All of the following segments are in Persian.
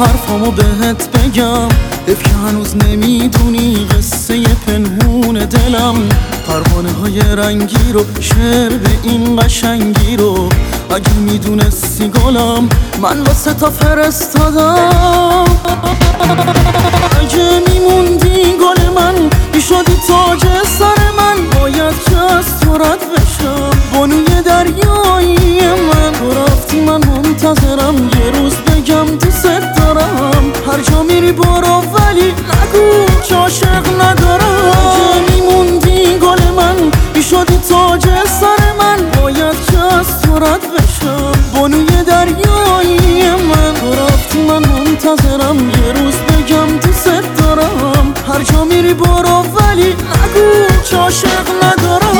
حرفامو بهت بگم، حیف که هنوز نمیدونی قصه پنهون دلم. پروانه های رنگی رو، شعر به این قشنگی رو، اگه میدونستی گلم من واسه تا فرستادم. اگه میموندی گل من، میشدی تاج سر من، باید که از تو رد بشم. بانوی دریایی من، تو رفتی من منتظرم، یه روز بگم دوست دارم. هر جا میری برو ولی نگو که عاشق ندارم. اگه میموندی گل من، میشدی تاج سر من، باید که از تو رد بشم. بانوی دریایی من، تو رفتی من منتظرم، یه روز بگم دوست دارم. هر جا میری برو ولی نگو که عاشق ندارم.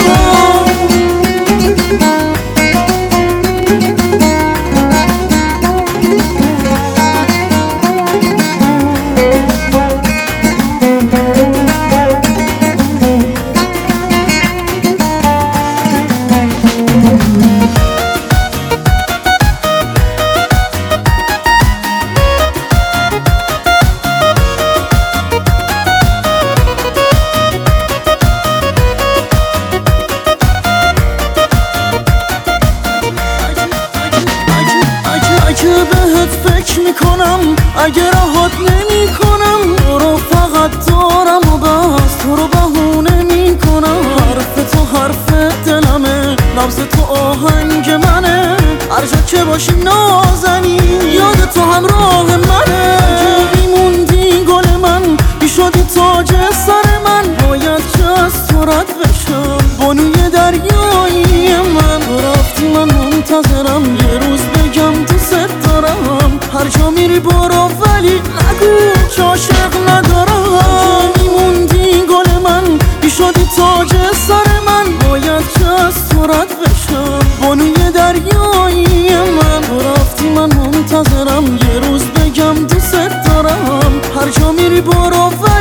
اگه بهت فکر میکنم، اگه راحت نمیکنم، تو رو فقط دارم و بس تو رو بهونه میکنم. حرف تو حرف دلمه، لفظ تو آهنگ منه، هر جا که باشی نازنی یاد تو همراه منه. اگه میموندی گل من، میشدی تاج سر من، باید که از تو رد بشم. بانوی دریایی من، تو رفتی من منتظرم، یه روز بگم دوست دارم. هر جا میری برو ولی نگو که عاشق ندارم. اگه میموندی گل من، میشدی تاج سر من، باید که از تو رد بشم. بانوی دریایی من، تو رفتی من منتظرم، یه روز بگم دوست دارم. هر جا میری برو